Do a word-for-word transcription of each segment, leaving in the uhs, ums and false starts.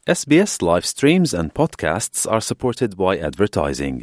S B S live streams and podcasts are supported by advertising.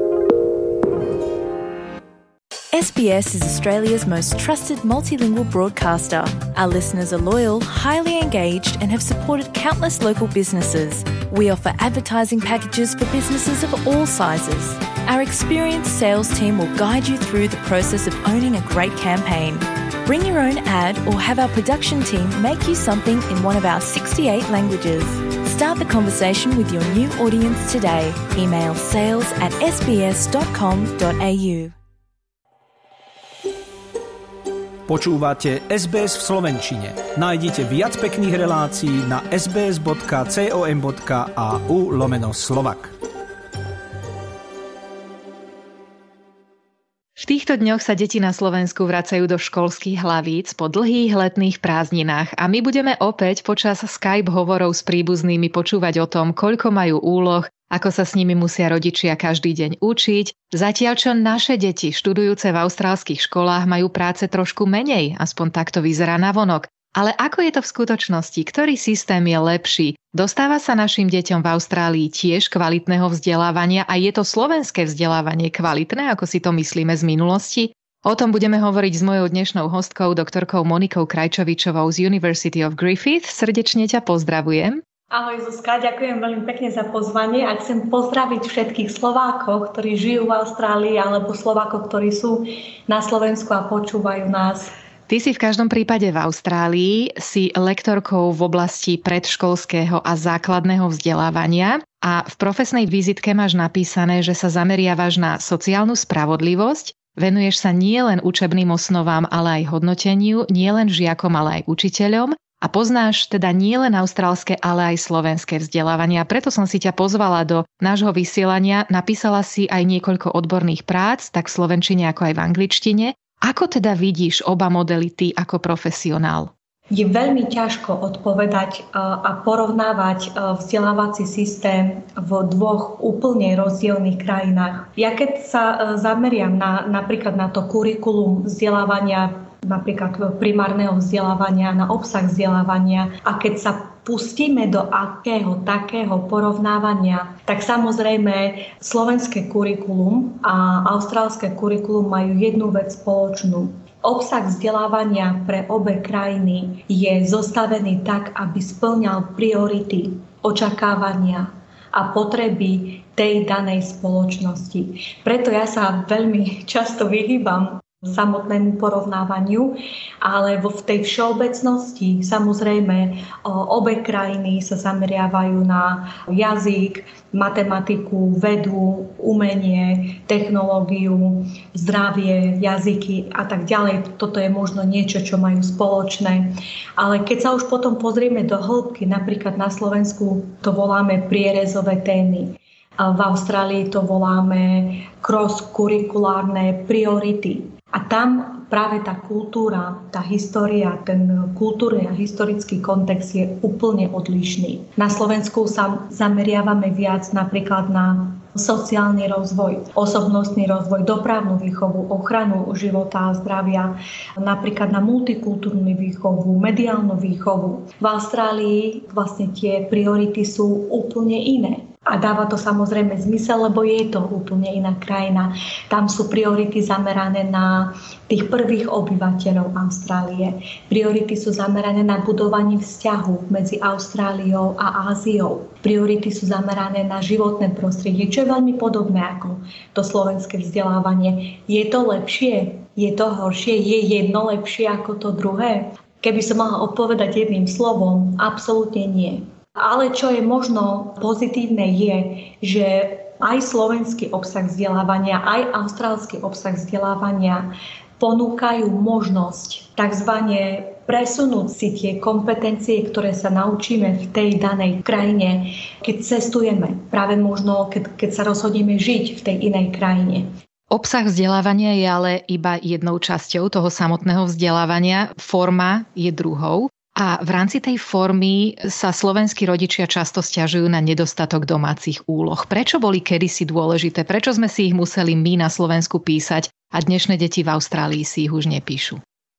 S B S is Australia's most trusted multilingual broadcaster. Our listeners are loyal, highly engaged, and have supported countless local businesses. We offer advertising packages for businesses of all sizes. Our experienced sales team will guide you through the process of owning a great campaign. Bring your own ad or have our production team make you something in one of our sixty-eight languages. Start the conversation with your new audience today. Email sales at s b s dot com dot a u. Počúvate es bé es v slovenčine. Nájdite viac pekných relácií na sbs.com.au lomeno Slovak. V týchto dňoch sa deti na Slovensku vracajú do školských hlavíc po dlhých letných prázdninách a my budeme opäť počas Skype hovorov s príbuznými počúvať o tom, koľko majú úloh, ako sa s nimi musia rodičia každý deň učiť. Zatiaľ čo naše deti študujúce v austrálskych školách majú práce trošku menej, aspoň takto vyzerá navonok. Ale ako je to v skutočnosti? Ktorý systém je lepší? Dostáva sa našim deťom v Austrálii tiež kvalitného vzdelávania a je to slovenské vzdelávanie kvalitné, ako si to myslíme z minulosti? O tom budeme hovoriť s mojou dnešnou hostkou, doktorkou Monikou Krajčovičovou z University of Griffith. Srdečne ťa pozdravujem. Ahoj Zuzka, ďakujem veľmi pekne za pozvanie a chcem pozdraviť všetkých Slovákov, ktorí žijú v Austrálii alebo Slovákov, ktorí sú na Slovensku a počúvajú nás. Ty si v každom prípade v Austrálii, si lektorkou v oblasti predškolského a základného vzdelávania a v profesnej vizitke máš napísané, že sa zameriavaš na sociálnu spravodlivosť, venuješ sa nielen učebným osnovám, ale aj hodnoteniu, nielen žiakom, ale aj učiteľom. A poznáš teda nielen austrálske, ale aj slovenské vzdelávanie. A preto som si ťa pozvala do nášho vysielania. Napísala si aj niekoľko odborných prác, tak v slovenčine ako aj v angličtine. Ako teda vidíš oba modely ty ako profesionál? Je veľmi ťažko odpovedať a porovnávať vzdelávací systém v dvoch úplne rozdielnych krajinách. Ja keď sa zameriam na, napríklad na to kurikulum vzdelávania, napríklad primárneho vzdelávania, na obsah vzdelávania a keď sa pustíme do akého takého porovnávania, tak samozrejme slovenské kurikulum a austrálske kurikulum majú jednu vec spoločnú. Obsah vzdelávania pre obe krajiny je zostavený tak, aby spĺňal priority, očakávania a potreby tej danej spoločnosti. Preto ja sa veľmi často vyhýbam samotnému porovnávaniu, ale vo v tej všeobecnosti samozrejme obe krajiny sa zameriavajú na jazyk, matematiku, vedu, umenie, technológiu, zdravie, jazyky a tak ďalej. Toto je možno niečo, čo majú spoločné. Ale keď sa už potom pozrieme do hĺbky, napríklad na Slovensku to voláme prierezové témy. V Austrálii to voláme cross-kurikulárne priority. A tam práve tá kultúra, tá história, ten kultúrny a historický kontext je úplne odlišný. Na Slovensku sa zameriavame viac napríklad na sociálny rozvoj, osobnostný rozvoj, dopravnú výchovu, ochranu života a zdravia, napríklad na multikultúrnu výchovu, mediálnu výchovu. V Austrálii vlastne tie priority sú úplne iné. A dáva to samozrejme zmysel, lebo je to úplne iná krajina. Tam sú priority zamerané na tých prvých obyvateľov Austrálie. Priority sú zamerané na budovanie vzťahu medzi Austráliou a Áziou. Priority sú zamerané na životné prostredie, čo je veľmi podobné ako to slovenské vzdelávanie. Je to lepšie? Je to horšie? Je jedno lepšie ako to druhé? Keby som mala odpovedať jedným slovom, absolútne nie. Ale čo je možno pozitívne je, že aj slovenský obsah vzdelávania, aj austrálsky obsah vzdelávania ponúkajú možnosť takzvané presunúť si tie kompetencie, ktoré sa naučíme v tej danej krajine, keď cestujeme. Práve možno, keď, keď sa rozhodneme žiť v tej inej krajine. Obsah vzdelávania je ale iba jednou časťou toho samotného vzdelávania. Forma je druhou. A v rámci tej formy sa slovenskí rodičia často sťažujú na nedostatok domácich úloh. Prečo boli kedysi dôležité? Prečo sme si ich museli my na Slovensku písať a dnešné deti v Austrálii si ich už nepíšu?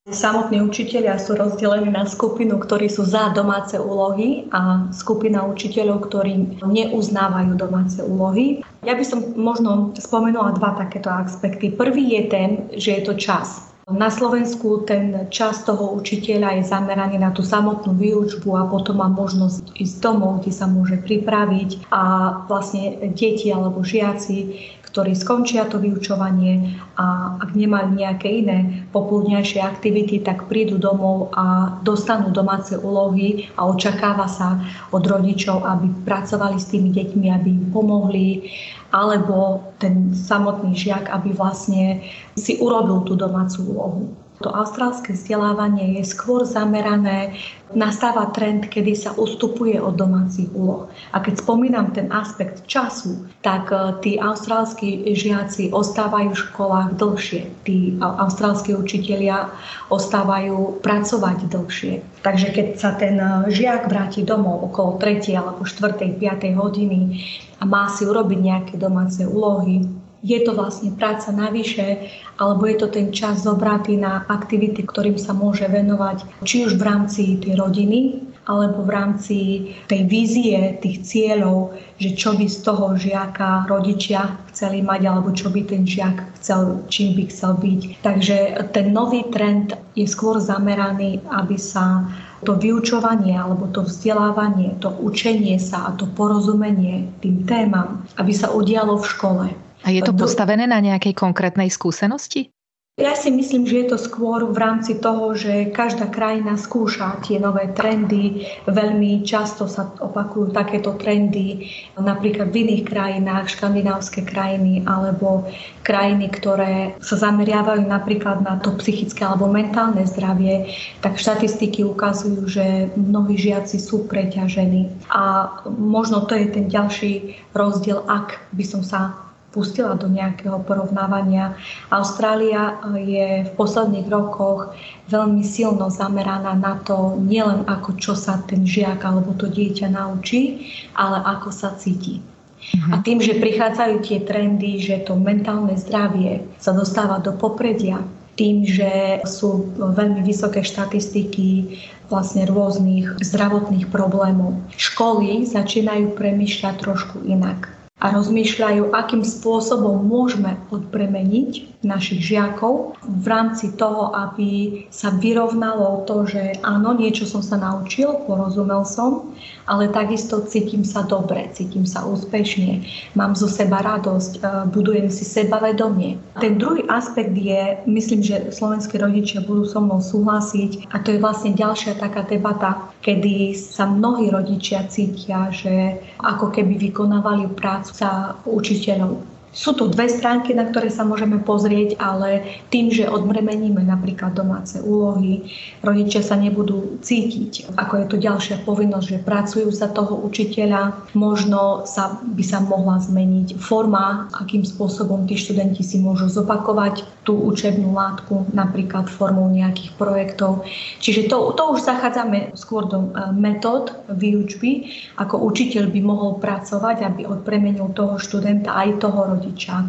Samotní učitelia sú rozdelení na skupinu, ktorí sú za domáce úlohy a skupina učiteľov, ktorí neuznávajú domáce úlohy. Ja by som možno spomenula dva takéto aspekty. Prvý je ten, že je to čas. Na Slovensku ten čas toho učiteľa je zameraný na tú samotnú výučbu a potom má možnosť ísť domov, kde sa môže pripraviť a vlastne deti alebo žiaci, ktorí skončia to vyučovanie a ak nemajú nejaké iné popoludňajšie aktivity, tak prídu domov a dostanú domáce úlohy a očakáva sa od rodičov, aby pracovali s tými deťmi, aby im pomohli, alebo ten samotný žiak, aby vlastne si urobil tú domácu úlohu. To austrálske vzdelávanie je skôr zamerané, nastáva trend, kedy sa ustupuje od domácich úloh. A keď spomínam ten aspekt času, tak tí austrálski žiaci ostávajú v školách dlhšie. Tí austrálski učitelia ostávajú pracovať dlhšie. Takže keď sa ten žiak vráti domov okolo tretej alebo štvrtej, piatej hodiny a má si urobiť nejaké domáce úlohy, je to vlastne práca navyše, alebo je to ten čas zobratý na aktivity, ktorým sa môže venovať, či už v rámci tej rodiny, alebo v rámci tej vízie, tých cieľov, že čo by z toho žiaka rodičia chceli mať, alebo čo by ten žiak chcel, čím by chcel byť. Takže ten nový trend je skôr zameraný, aby sa to vyučovanie alebo to vzdelávanie, to učenie sa a to porozumenie tým témam, aby sa udialo v škole. A je to postavené na nejakej konkrétnej skúsenosti? Ja si myslím, že je to skôr v rámci toho, že každá krajina skúša tie nové trendy. Veľmi často sa opakujú takéto trendy napríklad v iných krajinách, škandinávske krajiny alebo krajiny, ktoré sa zameriavajú napríklad na to psychické alebo mentálne zdravie, tak štatistiky ukazujú, že mnohí žiaci sú preťažení. A možno to je ten ďalší rozdiel, ak by som sa pustila do nejakého porovnávania. Austrália je v posledných rokoch veľmi silno zameraná na to, nielen ako čo sa ten žiak alebo to dieťa naučí, ale ako sa cíti. Mhm. A tým, že prichádzajú tie trendy, že to mentálne zdravie sa dostáva do popredia, tým, že sú veľmi vysoké štatistiky vlastne rôznych zdravotných problémov, školy začínajú premýšľať trošku inak. A rozmýšľajú, akým spôsobom môžeme odbremeniť našich žiakov v rámci toho, aby sa vyrovnalo to, že áno, niečo som sa naučil, porozumel som, ale takisto cítim sa dobre, cítim sa úspešne, mám zo seba radosť, budujem si sebavedomie. Ten druhý aspekt je, myslím, že slovenskí rodičia budú so mnou súhlasiť, a to je vlastne ďalšia taká debata, kedy sa mnohí rodičia cítia, že ako keby vykonávali prácu za učiteľov. Sú tu dve stránky, na ktoré sa môžeme pozrieť, ale tým, že odbremeníme napríklad domáce úlohy, rodičia sa nebudú cítiť, ako je to ďalšia povinnosť, že pracujú za toho učiteľa. Možno sa, by sa mohla zmeniť forma, akým spôsobom tí študenti si môžu zopakovať tú učebnú látku, napríklad formou nejakých projektov. Čiže to, to už zachádzame skôr do metód výučby, ako učiteľ by mohol pracovať, aby odpremenil toho študenta aj toho rodiča.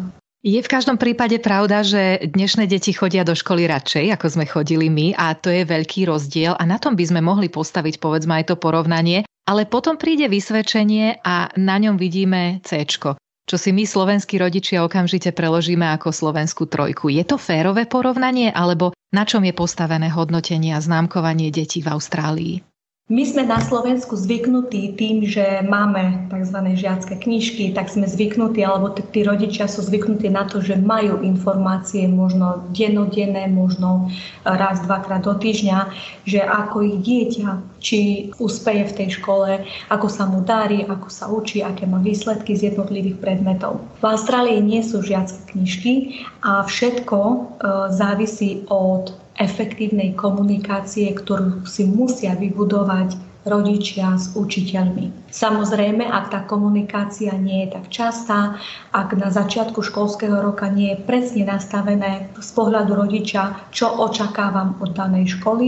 Je v každom prípade pravda, že dnešné deti chodia do školy radšej, ako sme chodili my, a to je veľký rozdiel a na tom by sme mohli postaviť povedzme aj to porovnanie, ale potom príde vysvedčenie a na ňom vidíme céčko, čo si my slovenskí rodičia okamžite preložíme ako slovenskú trojku. Je to férové porovnanie, alebo na čom je postavené hodnotenie a známkovanie detí v Austrálii? My sme na Slovensku zvyknutí tým, že máme tzv. Žiacké knižky, tak sme zvyknutí, alebo t- tí rodičia sú zvyknutí na to, že majú informácie možno dennodenné, možno raz, dvakrát do týždňa, že ako ich dieťa, či úspeje v tej škole, ako sa mu darí, ako sa učí, aké má výsledky z jednotlivých predmetov. V Austrálii nie sú žiacké knižky a všetko e, závisí od efektívnej komunikácie, ktorú si musia vybudovať rodičia s učiteľmi. Samozrejme, ak tá komunikácia nie je tak častá, ak na začiatku školského roka nie je presne nastavené z pohľadu rodiča, čo očakávam od danej školy,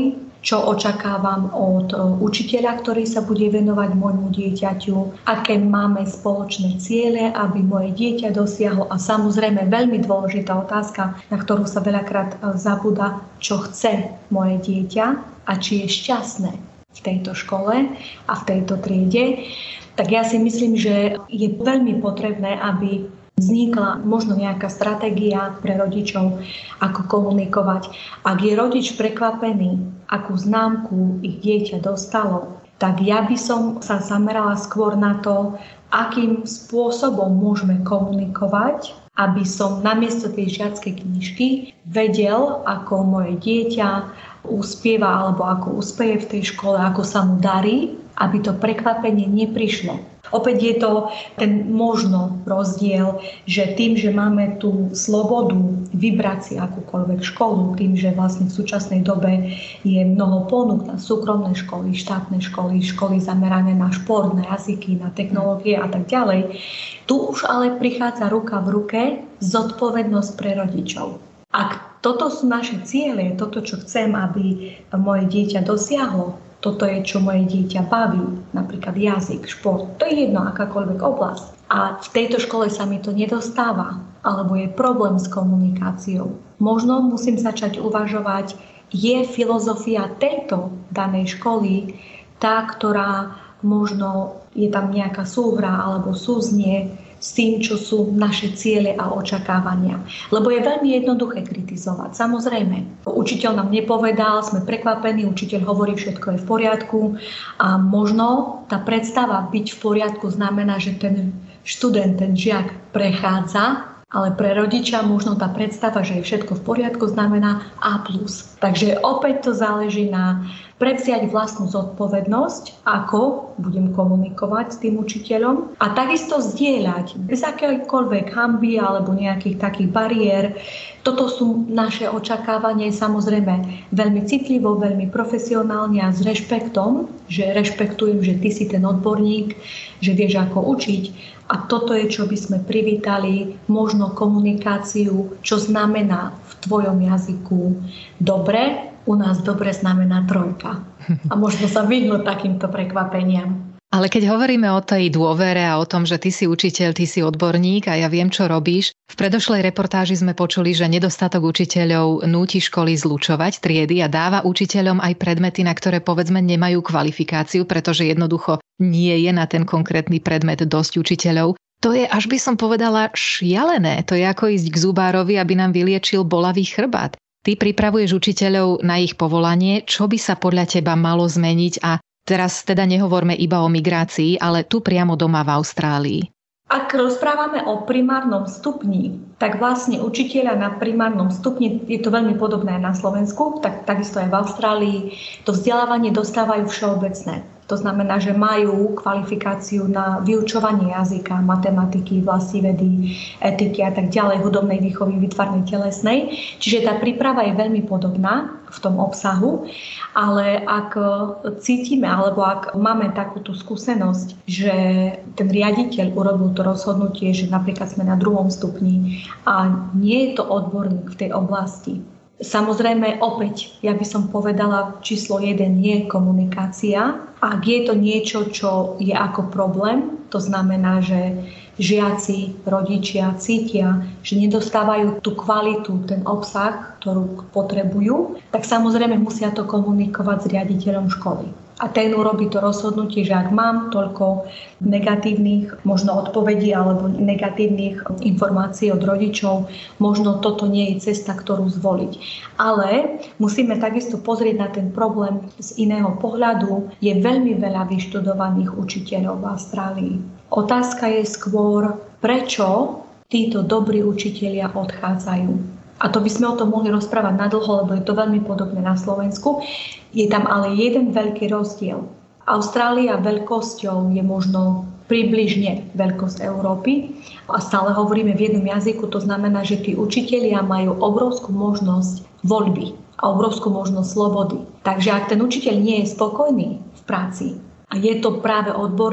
čo očakávam od učiteľa, ktorý sa bude venovať môjmu dieťaťu, aké máme spoločné ciele, aby moje dieťa dosiahlo. A samozrejme veľmi dôležitá otázka, na ktorú sa veľakrát zabúda, čo chce moje dieťa a či je šťastné v tejto škole a v tejto triede. Tak ja si myslím, že je veľmi potrebné, aby vznikla možno nejaká stratégia pre rodičov, ako komunikovať. Ak je rodič prekvapený, akú známku ich dieťa dostalo, tak ja by som sa zamerala skôr na to, akým spôsobom môžeme komunikovať, aby som namiesto tej žiackej knižky vedel, ako moje dieťa uspieva alebo ako uspeje v tej škole, ako sa mu darí, aby to prekvapenie neprišlo. Opäť je to ten možno rozdiel, že tým, že máme tú slobodu vybrať si akúkoľvek školu, tým, že vlastne v súčasnej dobe je mnoho ponúk na súkromné školy, štátne školy, školy zamerané na šport, na jazyky, na technológie a tak ďalej. Tu už ale prichádza ruka v ruke zodpovednosť pre rodičov. Ak toto sú naše ciele, toto, čo chcem, aby moje dieťa dosiahlo, toto je, čo moje dieťa baví, napríklad jazyk, šport, to je jedno, akákoľvek oblasť. A v tejto škole sa mi to nedostáva, alebo je problém s komunikáciou. Možno musím začať uvažovať, je filozofia tejto danej školy tá, ktorá možno je tam nejaká súhra alebo súznie s tým, čo sú naše ciele a očakávania. Lebo je veľmi jednoduché kritizovať. Samozrejme, učiteľ nám nepovedal, sme prekvapení, učiteľ hovorí, všetko je v poriadku a možno tá predstava byť v poriadku znamená, že ten študent, ten žiak prechádza, ale pre rodiča možno tá predstava, že je všetko v poriadku, znamená A plus. Takže opäť to záleží na prevziať vlastnú zodpovednosť, ako budem komunikovať s tým učiteľom a takisto zdieľať bez akékoľvek hanby alebo nejakých takých bariér. Toto sú naše očakávanie, samozrejme veľmi citlivo, veľmi profesionálne a s rešpektom, že rešpektujem, že ty si ten odborník, že vieš ako učiť. A toto je, čo by sme privítali, možno komunikáciu, čo znamená v tvojom jazyku dobre. U nás dobre znamená trojka. A možno sa vyhnúť takýmto prekvapeniam. Ale keď hovoríme o tej dôvere a o tom, že ty si učiteľ, ty si odborník a ja viem, čo robíš, v predošlej reportáži sme počuli, že nedostatok učiteľov núti školy zlučovať triedy a dáva učiteľom aj predmety, na ktoré povedzme nemajú kvalifikáciu, pretože jednoducho nie je na ten konkrétny predmet dosť učiteľov. To je, až by som povedala, šialené. To je ako ísť k zubárovi, aby nám vyliečil bolavý chrbát. Ty pripravuješ učiteľov na ich povolanie, čo by sa podľa teba malo zmeniť a teraz teda nehovorme iba o migrácii, ale tu priamo doma v Austrálii. Ak rozprávame o primárnom stupni, tak vlastne učiteľa na primárnom stupni, je to veľmi podobné na Slovensku, tak takisto aj v Austrálii, to vzdelávanie dostávajú všeobecné. To znamená, že majú kvalifikáciu na vyučovanie jazyka, matematiky, vlastivedy, etiky a tak ďalej, hudobnej výchovy, výtvarnej, telesnej. Čiže tá príprava je veľmi podobná v tom obsahu, ale ak cítime, alebo ak máme takúto skúsenosť, že ten riaditeľ urobil to rozhodnutie, že napríklad sme na druhom stupni a nie je to odborník v tej oblasti, samozrejme, opäť, ja by som povedala, číslo jeden je komunikácia. Ak je to niečo, čo je ako problém, to znamená, že žiaci, rodičia cítia, že nedostávajú tú kvalitu, ten obsah, ktorú potrebujú, tak samozrejme musia to komunikovať s riaditeľom školy. A ten urobí to rozhodnutie, že ak mám toľko negatívnych možno odpovedí alebo negatívnych informácií od rodičov, možno toto nie je cesta, ktorú zvoliť. Ale musíme takisto pozrieť na ten problém z iného pohľadu. Je veľmi veľa vyštudovaných učiteľov v Austrálii. Otázka je skôr, prečo títo dobrí učitelia odchádzajú. A to by sme o tom mohli rozprávať nadlho, lebo je to veľmi podobné na Slovensku. Je tam ale jeden veľký rozdiel. Austrália veľkosťou je možno približne veľkosť Európy a stále hovoríme v jednom jazyku, to znamená, že tí učitelia majú obrovskú možnosť voľby a obrovskú možnosť slobody. Takže ak ten učiteľ nie je spokojný v práci a je to práve odborník,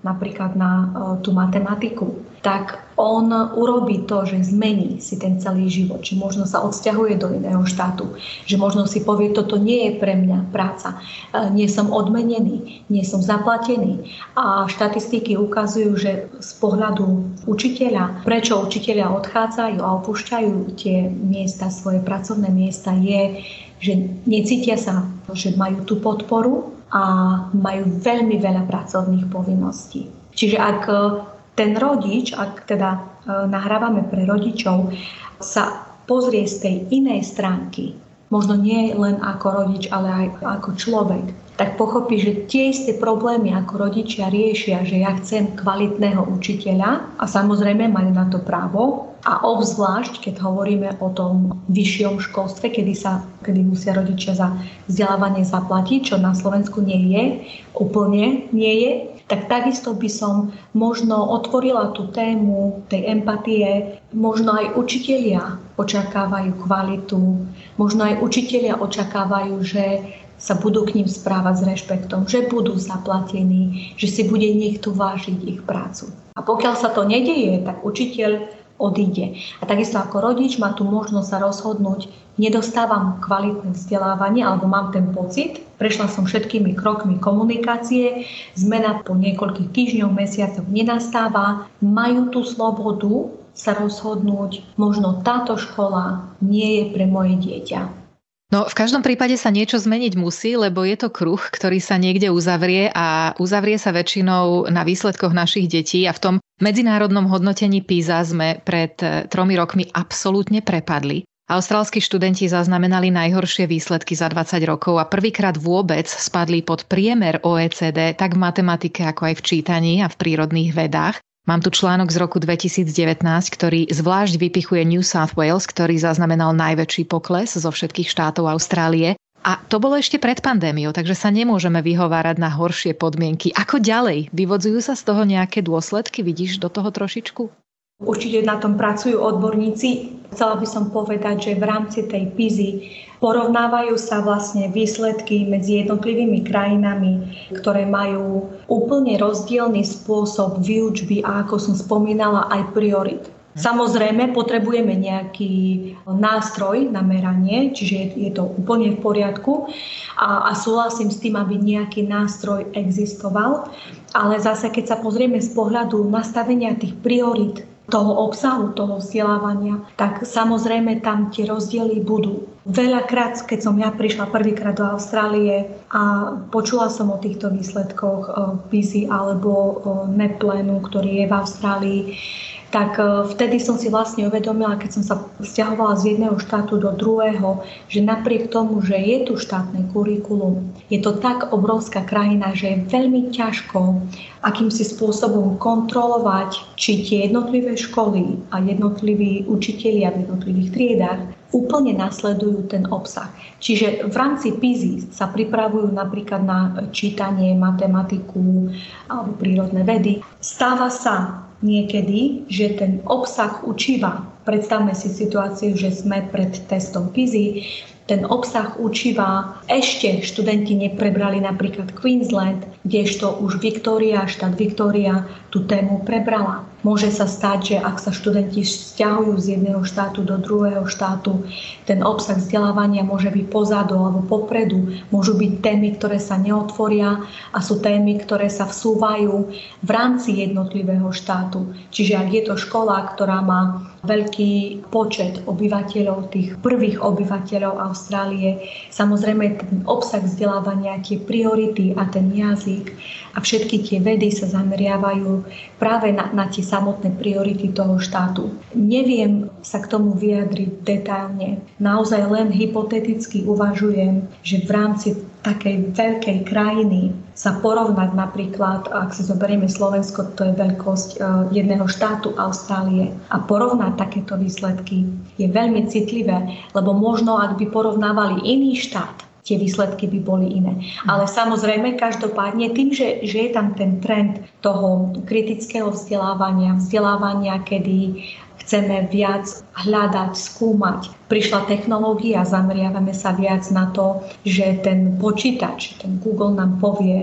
napríklad na tú matematiku, tak on urobí to, že zmení si ten celý život, že možno sa odsťahuje do iného štátu, že možno si povie, toto nie je pre mňa práca, nie som odmenený, nie som zaplatený. A štatistiky ukazujú, že z pohľadu učiteľa, prečo učiteľia odchádzajú a opúšťajú tie miesta, svoje pracovné miesta, je, že necítia sa, že majú tú podporu a majú veľmi veľa pracovných povinností. Čiže ak ten rodič, ak teda nahrávame pre rodičov, sa pozrie z tej inej stránky, možno nie len ako rodič, ale aj ako človek, tak pochopí, že tie isté problémy ako rodičia riešia, že ja chcem kvalitného učiteľa a samozrejme majú na to právo. A obzvlášť, keď hovoríme o tom vyššom školstve, kedy, sa, kedy musia rodičia za vzdelávanie zaplatiť, čo na Slovensku nie je, úplne nie je, tak takisto by som možno otvorila tú tému tej empatie. Možno aj učitelia očakávajú kvalitu, možno aj učitelia očakávajú, že sa budú k ním správať s rešpektom, že budú zaplatení, že si bude niekto vážiť ich prácu. A pokiaľ sa to nedeje, tak učiteľ odíde. A takisto ako rodič má tu možnosť sa rozhodnúť, nedostávam kvalitné vzdelávanie, alebo mám ten pocit, prešla som všetkými krokmi komunikácie, zmena po niekoľkých týždňoch, mesiacoch nenastáva, majú tú slobodu sa rozhodnúť, možno táto škola nie je pre moje dieťa. No, v každom prípade sa niečo zmeniť musí, lebo je to kruh, ktorý sa niekde uzavrie a uzavrie sa väčšinou na výsledkoch našich detí a v tom medzinárodnom hodnotení PISA sme pred tromi rokmi absolútne prepadli. Austrálski študenti zaznamenali najhoršie výsledky za dvadsať rokov a prvýkrát vôbec spadli pod priemer ó é cé dé tak v matematike, ako aj v čítaní a v prírodných vedách. Mám tu článok z roku dvetisícdevätnásť, ktorý zvlášť vypichuje New South Wales, ktorý zaznamenal najväčší pokles zo všetkých štátov Austrálie. A to bolo ešte pred pandémiou, takže sa nemôžeme vyhovárať na horšie podmienky. Ako ďalej? Vyvodzujú sa z toho nejaké dôsledky? Vidíš do toho trošičku? Určite na tom pracujú odborníci. Chcela by som povedať, že v rámci tej PISY porovnávajú sa vlastne výsledky medzi jednotlivými krajinami, ktoré majú úplne rozdielny spôsob výučby a, ako som spomínala, aj priorit. Samozrejme, potrebujeme nejaký nástroj na meranie, čiže je, je to úplne v poriadku a, a súhlasím s tým, aby nejaký nástroj existoval. Ale zase, keď sa pozrieme z pohľadu nastavenia tých priorit, toho obsahu, toho vzdelávania, tak samozrejme tam tie rozdiely budú. Veľakrát, keď som ja prišla prvýkrát do Austrálie a počula som o týchto výsledkoch PISY alebo NAPLANu, ktorý je v Austrálii, tak vtedy som si vlastne uvedomila, keď som sa sťahovala z jedného štátu do druhého, že napriek tomu, že je tu štátne kurikulum, je to tak obrovská krajina, že je veľmi ťažko akýmsi spôsobom kontrolovať, či tie jednotlivé školy a jednotliví učitelia v jednotlivých triedách úplne nasledujú ten obsah. Čiže v rámci PISY sa pripravujú napríklad na čítanie, matematiku alebo prírodné vedy. Stáva sa niekedy, že ten obsah učiva, predstavme si situáciu, že sme pred testom PISY, ten obsah učiva, ešte študenti neprebrali napríklad Queensland, kdežto už Victoria, štát Victoria tú tému prebrala. Môže sa stať, že ak sa študenti sťahujú z jedného štátu do druhého štátu, ten obsah vzdelávania môže byť pozadu alebo popredu. Môžu byť témy, ktoré sa neotvoria a sú témy, ktoré sa vsúvajú v rámci jednotlivého štátu. Čiže ak je to škola, ktorá má veľký počet obyvateľov, tých prvých obyvateľov Austrálie, samozrejme ten obsah vzdelávania, tie priority a ten jazyk a všetky tie vedy sa zameriavajú práve na, na tie samotné priority toho štátu. Neviem sa k tomu vyjadriť detailne. Naozaj len hypoteticky uvažujem, že v rámci takej veľkej krajiny sa porovnať napríklad, ak si zoberieme Slovensko, to je veľkosť jedného štátu Austrálie, a porovnať takéto výsledky je veľmi citlivé, lebo možno, ak by porovnávali iný štát, tie výsledky by boli iné. Ale samozrejme, každopádne tým, že, že je tam ten trend toho kritického vzdelávania, vzdelávania, kedy chceme viac hľadať, skúmať. Prišla technológia, zameriavame sa viac na to, že ten počítač, ten Google nám povie,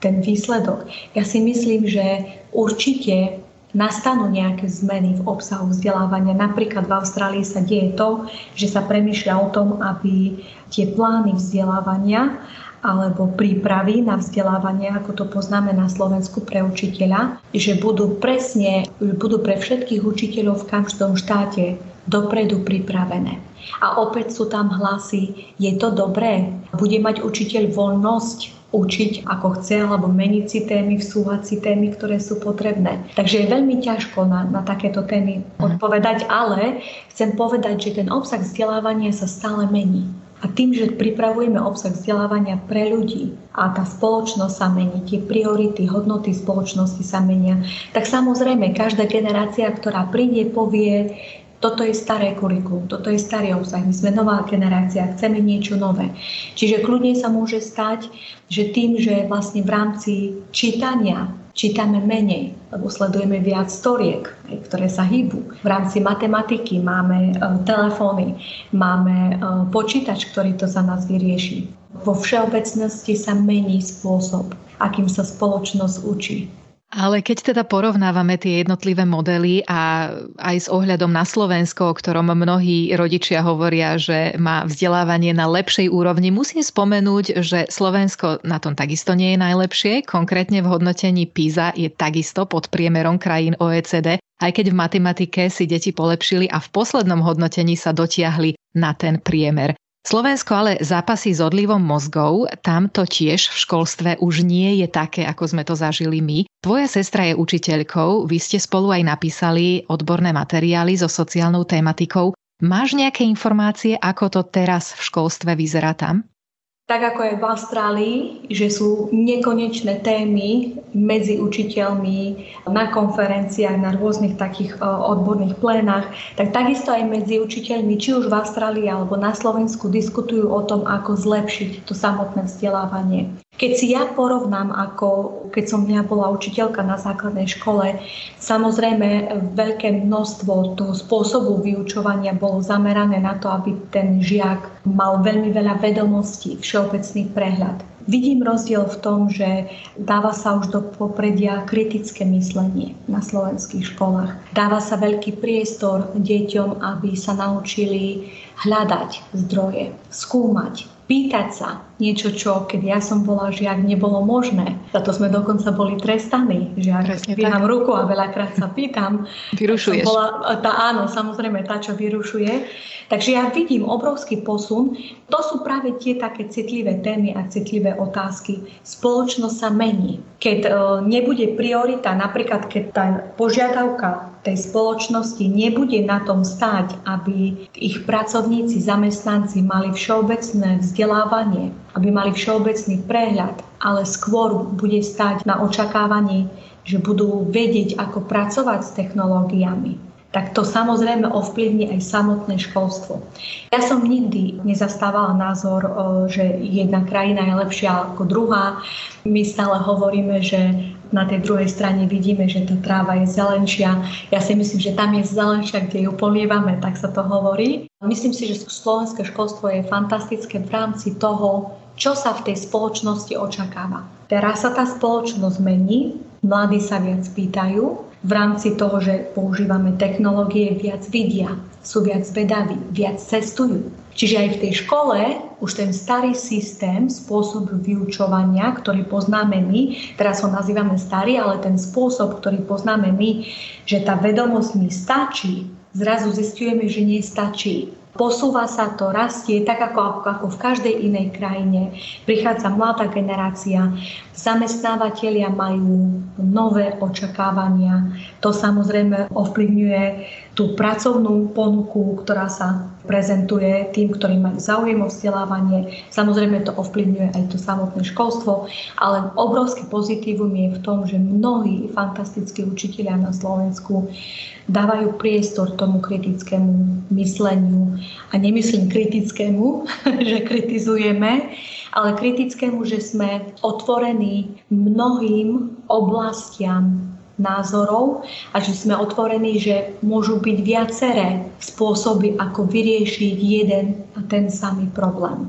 ten výsledok. Ja si myslím, že určite nastanú nejaké zmeny v obsahu vzdelávania. Napríklad v Austrálii sa deje to, že sa premýšľa o tom, aby tie plány vzdelávania alebo prípravy na vzdelávanie, ako to poznáme na Slovensku pre učiteľa, že budú presne, budú pre všetkých učiteľov v každom štáte dopredu pripravené. A opäť sú tam hlasy, je to dobré? Bude mať učiteľ voľnosť učiť ako chce, alebo meniť si témy, vsúvať si témy, ktoré sú potrebné. Takže je veľmi ťažko na, na takéto témy odpovedať, ale chcem povedať, že ten obsah vzdelávania sa stále mení. A tým, že pripravujeme obsah vzdelávania pre ľudí a tá spoločnosť sa mení, tie priority, hodnoty spoločnosti sa menia, tak samozrejme každá generácia, ktorá príde, povie, toto je staré kurikulum, toto je starý obsah, my sme nová generácia, chceme niečo nové. Čiže kľudne sa môže stať, že tým, že vlastne v rámci čítania čítame menej, lebo sledujeme viac storiek, ktoré sa hýbu. V rámci matematiky máme e, telefóny, máme e, počítač, ktorý to za nás vyrieši. Vo všeobecnosti sa mení spôsob, akým sa spoločnosť učí. Ale keď teda porovnávame tie jednotlivé modely a aj s ohľadom na Slovensko, o ktorom mnohí rodičia hovoria, že má vzdelávanie na lepšej úrovni, musím spomenúť, že Slovensko na tom takisto nie je najlepšie. Konkrétne v hodnotení PISA je takisto pod priemerom krajín O E C D, aj keď v matematike si deti polepšili a v poslednom hodnotení sa dotiahli na ten priemer. Slovensko ale zápasí s odlivom mozgov, tam to tiež v školstve už nie je také, ako sme to zažili my. Tvoja sestra je učiteľkou, vy ste spolu aj napísali odborné materiály so sociálnou tématikou. Máš nejaké informácie, ako to teraz v školstve vyzerá tam? Tak ako je v Austrálii, že sú nekonečné témy medzi učiteľmi na konferenciách, na rôznych takých odborných plénach, tak takisto aj medzi učiteľmi, či už v Austrálii alebo na Slovensku, diskutujú o tom, ako zlepšiť to samotné vzdelávanie. Keď si ja porovnám, ako keď som ja bola učiteľka na základnej škole, samozrejme veľké množstvo toho spôsobu vyučovania bolo zamerané na to, aby ten žiak mal veľmi veľa vedomostí, všeobecný prehľad. Vidím rozdiel v tom, že dáva sa už do popredia kritické myslenie na slovenských školách. Dáva sa veľký priestor deťom, aby sa naučili hľadať zdroje, skúmať, pýtať sa niečo, čo keď ja som bola žiak, nebolo možné. Za to sme dokonca boli trestaní, že ak dvíham ruku a veľakrát sa pýtam. Vyrušuješ. Bola, tá, áno, samozrejme, tá, čo vyrušuje. Takže ja vidím obrovský posun. To sú práve tie také citlivé témy a citlivé otázky. Spoločnosť sa mení. Keď e, nebude priorita, napríklad keď tá požiadavka tej spoločnosti nebude na tom stáť, aby ich pracovníci, zamestnanci mali všeobecné vzdelávanie, aby mali všeobecný prehľad, ale skôr bude stáť na očakávaní, že budú vedieť, ako pracovať s technológiami, tak to samozrejme ovplyvní aj samotné školstvo. Ja som nikdy nezastávala názor, že jedna krajina je lepšia ako druhá. My stále hovoríme, že na tej druhej strane vidíme, že tá tráva je zelenšia. Ja si myslím, že tam je zelenšia, kde ju polievame, tak sa to hovorí. Myslím si, že slovenské školstvo je fantastické v rámci toho, čo sa v tej spoločnosti očakáva. Teraz sa tá spoločnosť mení, mladí sa viac pýtajú, v rámci toho, že používame technológie, viac vidia, sú viac vedaví, viac cestujú. Čiže aj v tej škole už ten starý systém, spôsob vyučovania, ktorý poznáme my, teraz ho nazývame starý, ale ten spôsob, ktorý poznáme my, že tá vedomosť mi stačí, zrazu zistujeme, že nestačí. Posúva sa to, rastie, tak ako, ako v každej inej krajine. Prichádza mladá generácia, zamestnávateľia majú nové očakávania. To samozrejme ovplyvňuje tú pracovnú ponuku, ktorá sa prezentuje tým, ktorí majú záujem o vzdelávanie. Samozrejme to ovplyvňuje aj to samotné školstvo, ale obrovský pozitívum je v tom, že mnohí fantastickí učitelia na Slovensku dávajú priestor tomu kritickému mysleniu. A nemyslím kritickému, že kritizujeme, ale kritickému, že sme otvorení mnohým oblastiam názorov a že sme otvorení, že môžu byť viaceré spôsoby, ako vyriešiť jeden a ten samý problém.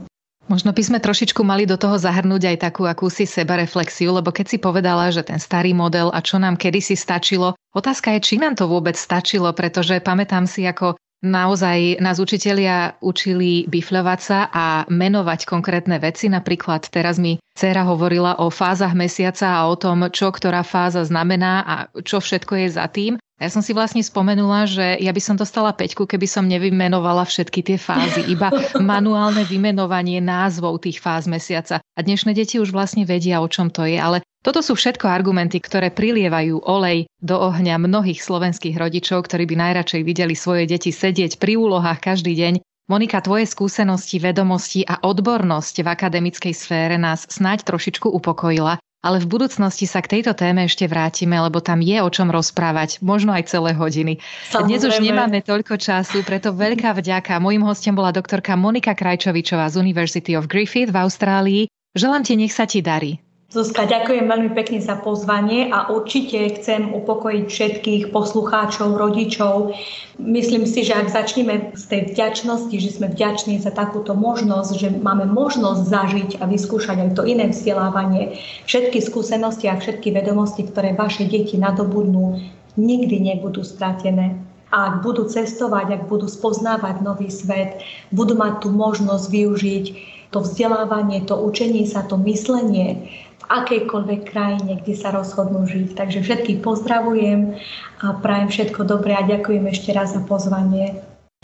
Možno by sme trošičku mali do toho zahrnúť aj takú akúsi sebareflexiu, lebo keď si povedala, že ten starý model a čo nám kedysi stačilo, otázka je, či nám to vôbec stačilo, pretože pamätám si, ako naozaj nás učitelia učili bifľovať sa a menovať konkrétne veci. Napríklad teraz mi dcéra hovorila o fázach mesiaca a o tom, čo ktorá fáza znamená a čo všetko je za tým. Ja som si vlastne spomenula, že ja by som dostala päťku, keby som nevymenovala všetky tie fázy, iba manuálne vymenovanie názvov tých fáz mesiaca. A dnešné deti už vlastne vedia, o čom to je, ale toto sú všetko argumenty, ktoré prilievajú olej do ohňa mnohých slovenských rodičov, ktorí by najradšej videli svoje deti sedieť pri úlohách každý deň. Monika, tvoje skúsenosti, vedomosti a odbornosť v akademickej sfére nás snáď trošičku upokojila. Ale v budúcnosti sa k tejto téme ešte vrátime, lebo tam je o čom rozprávať, možno aj celé hodiny. Samozrejme. Dnes už nemáme toľko času, preto veľká vďaka. Mojím hostom bola doktorka Monika Krajčovičová z University of Griffith v Austrálii. Želám ti, nech sa ti darí. Zuzka, ďakujem veľmi pekne za pozvanie a určite chcem upokojiť všetkých poslucháčov, rodičov. Myslím si, že ak začneme z tej vďačnosti, že sme vďační za takúto možnosť, že máme možnosť zažiť a vyskúšať aj to iné vzdelávanie, všetky skúsenosti a všetky vedomosti, ktoré vaše deti nadobudnú, nikdy nebudú stratené. A ak budú cestovať, ak budú spoznávať nový svet, budú mať tú možnosť využiť to vzdelávanie, to učenie sa, to myslenie v akejkoľvek krajine, kde sa rozhodnú žiť. Takže všetkých pozdravujem a prajem všetko dobré a ďakujem ešte raz za pozvanie.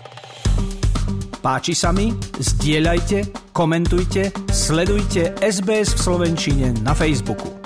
Páči sa mi? Zdieľajte, komentujte, sledujte es bé es v slovenčine na Facebooku.